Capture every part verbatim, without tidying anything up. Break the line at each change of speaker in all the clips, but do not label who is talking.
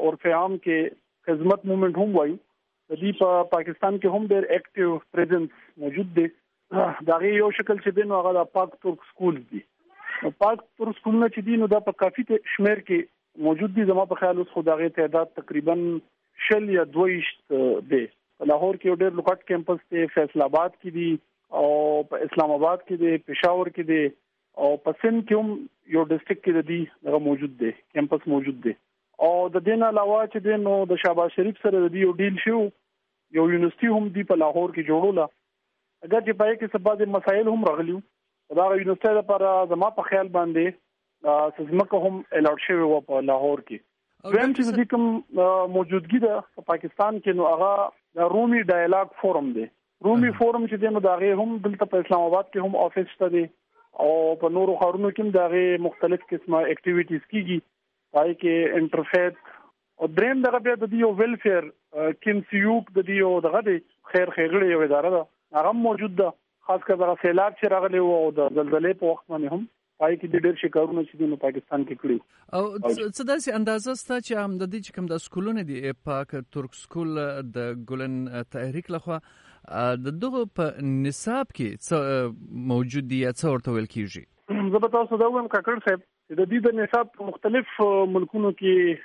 عرف عام کې خدمت موومېنټ هم وایي. د دې په پاکستان کې هم ډېر اکټیو پریزنس موجود دی. دا غي یو شکل چې دی نو هغه د پاک ترک سکول دی. پاک ترک سکولونه چې دی نو دا په کافي شمیر کې موجود دي. زما په خیال اوس خو دا غي تعداد تقریبا شل یا دویشت دی. په لاهور کې یو ډېر لوکټ کیمپس دی، فیصل آباد کې دی او په اسلام آباد کې دی، پېښور کې دی او په سند کې هم یو ډسټریکټ کې دی دغه موجود دی، کیمپس موجود دی. او د دې نه علاوه چې دی نو د شهباز شریف سره د یو ډیل شو، یو یونیورسيټي هم دی په لاهور کې جوړوله. اگر چې پای کې سبا د مسایل هم راغلیو دا یونیورسيټي لپاره زما په خیال باندې سزمکه هم الاټ شوی و په لاهور کې. وین چې د کوم موجودګي ده په پاکستان کې نو هغه د رومي ډایلاګ فورم دی. رومي فورم چې دی نو دا غي هم دلته په اسلام آباد کې هم افیس شته دی او په نورو ښارونو کې دا غي مختلف قسمه اکټیویټیز کیږي. پای کې انټرفیت او دریم دغه بیا د یو ویلفیر کینسیوک د یو دغه دی خیر خیرغړی یو اداره ده هغه موجود ده. خاص کر دغه سیلاب چې راغلی وو او د زلزلې په وخت باندې هم پای کې د ډېر شکارونه چې د پاکستان کې کړی.
او څه داسې اندازه ستا چې هم د دې چې کوم د سکولونه دي پاک ترک سکول د ګلن تحریک لخوا د دغه په نصاب کې څه موجود دي یا څه ورته ویل کیږي؟
زه به تاسو دا وایم کاکړ صاحب چې د دې د نصاب په مختلف ملکونو کې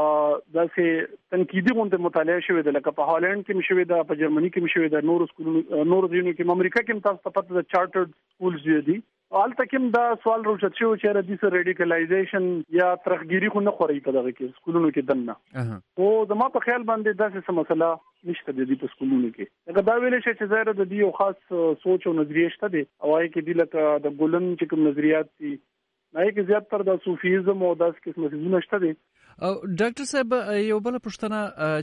داسې تنقیدي غونډه مطالعه شوې ده، لکه په هالند کې مشوي ده، په جرمني کې مشوي ده، نور سکولونو نور ځینو کې امریکا کې تاسو ته پته ده چارټرډ سکولز دي. حالته کوم دا سوال روشت شو چې را دي سره ریډیکلایزیشن یا ترخګيري خو نه خوري په دغه کې سکولونو کې دنه. او زما په خیال باندې داسې څه مسله نشته د دې په سکولونو کې. دا دا ویل شي چې زه د دې یو خاص سوچ او نظریه شته دي او هغه کې د لکه د ګولن چې کوم نظریات دي نه کې زیات تر د صوفیزم او داس قسمه څه نشته دي.
او ډاکټر صاحب یو بل پوښتنه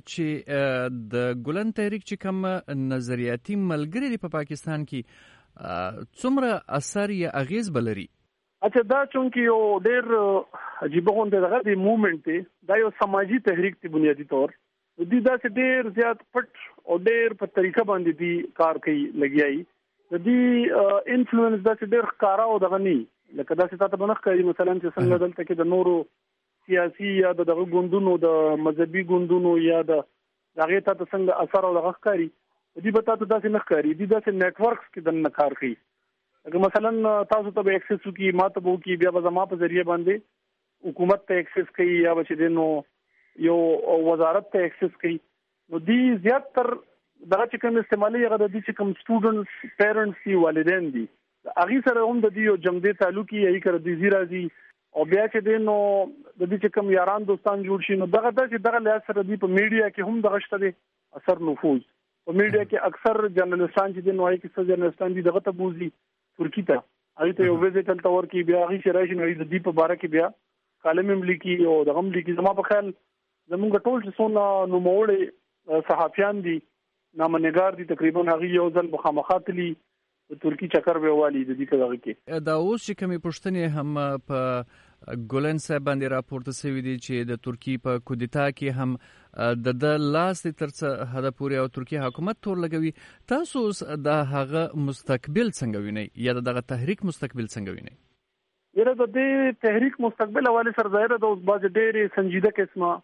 چې د ګولن تحریک چې کوم نظریاتي ملګری دی په پاکستان کې څومره اثر یا اغیز بلري؟
اچھا دا چونکی یو ډېر عجیب غونډه دغه دی موومېنټ دی، دا یو سماجی تحریک دی بنیادی طور. د دې داسې ډېر زیات پټ او ډېر په طریقه باندې دی کار کوي لګیایي. د دې انفلوئنس داسې ډېر ښکارا او دغه نه لکه داسې تاسو باندې ښکاري مثلا چې څنګه دلته کې د نورو سیاسي یا د دغه ګوندونو د مذهبي ګوندونو یا د هغه ته څنګه اثر او دغه ښکاري دې به تاسو داسې نه ښکاري. دې داسې نیټورکس کې د نه کار کوي. اگر مثلا تاسو ته به اکسس وکي ماته به وکي بیا به زما په ذریعہ باندې حکومت ته اکسس کوي یا به چې نو یو وزارت ته اکسس کوي. نو دې زیات تر دغه چې کوم استعمالي هغه د دې چې کوم سټوډنټس پیرنټس دي والدین دي هغه سره هم د دې یو جمدې تعلقي یې کړ دي زیرا دي او بیا چې نو د دې چې کوم یاران دوستان جوړ شي نو دغه د چې دغه له سره دی په میډیا کې هم دغه شته دي اثر نفوذ. په میډیا کې اکثر جرنالستان چې د نوای کې څه جرنالستان دي دغه ته بوزي ترکی ته هغه ته یو ویزټ تل تور کې بیا هغه شرایش نو د دې په باره کې بیا کالم هم لیکي او دغه هم لیکي. زما په خیال زمونږ ټول چې څونه نوموړي صحافیان دي نامنګار دي تقریبا هغه یو ځل مخامخاتلی ترکی چکر به والی د دې کړه کې.
دا اوس چې کومې پوښتنې هم په ګولن صاحب باندې راپورته شوې دي چې د ترکی په کودتا کې هم د د لاس تر څه هدا پوري او ترکی حکومت تور لګوي. تاسو د هغه مستقبل څنګه وینئ یا دغه تحریک مستقبل څنګه وینئ؟
یره د دې تحریک مستقبل حواله سره ظاهر ده اوس باز ډېرې سنجیده قسمه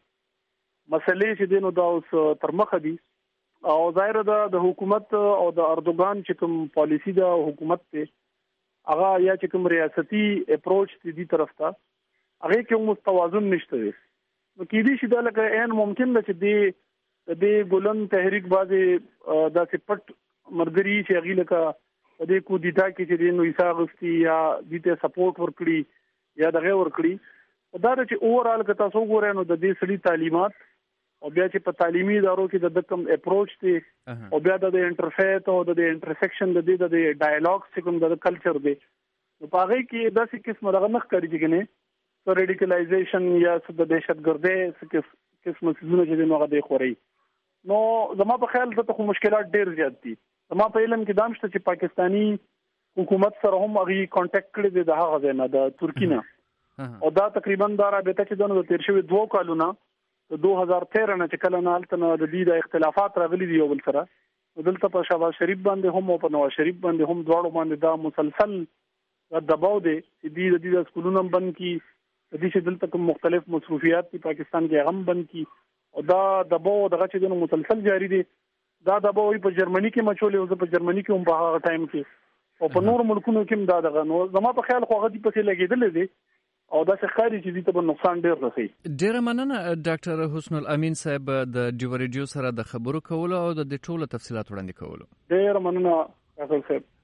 مسلې چې دینو دا اوس تر مخه دي او ظاهر ده د حکومت او د اردوغان چې کوم پالیسی ده حکومت ته هغه یا چې کوم ریاستي اپروچ دي طرف ته هغه کې مستوازن نشته دي. نو کې دي چې دا لکه ان ممکن ده چې د دې ګولن تحریک بازه داسې پټ مرګري چې هغه لکه د کودتا کې چې نو ایسا غستی یا دې سپورټ ورکړي یا دغه ورکړي دا چې اوورال که تاسو ګورئ نو د دې سړي تعلیمات او بیا چې په تعلیمي ادارو کې د کوم اپروچ دی او بیا د انټرفیت او د انټرسیکشن د دې د ډایالوګ چې کوم د کلچر دی نو په هغه کې داسې قسم دغه مخ کړی چې نه سو ریډیکلایزیشن یا د دهشتګردۍ څه قسم څه چې نو هغه دی خوري. نو زما په خیال ته خو مشکلات ډېر زیات دي. زما په علم کې دامشته چې پاکستانی حکومت سره هم هغه کانټیکټ کړی دی د هغه ځای نه د ترکی نه او دا تقریبا دا رابطه چې دنه د تیر شوی دوه کالونه د دوه هزار تیرہ نه چې کله نه الته د دې د اختلافات راغلي دي یو بل سره دلته په شهباز شریف باندې هم او په نواز شریف باندې هم دواړو باندې دا مسلسل دباو دی چې دې د دې سکولونو بند کی د دې چې دلته کوم مختلف مصروفیات په پاکستان کې هم بند کی او دا د بو دغه چې د مسلسل جاری دي دا د بو په جرمني کې مچولې او په جرمني کې هم په هغه ټایم کې او په نور ملکونو کې هم دا دغه نو زما په خیال خو هغه دې په لګیدل دي او دا څه خاري چې دې ته نقصان ډیر رسي.
ډیر مننه ډاکټر حسن الامین صاحب د ډیو ریډیو سره د خبرو کولو او د ټولو تفصيلات وړاندې کولو.
ډیر مننه ډاکټر صاحب.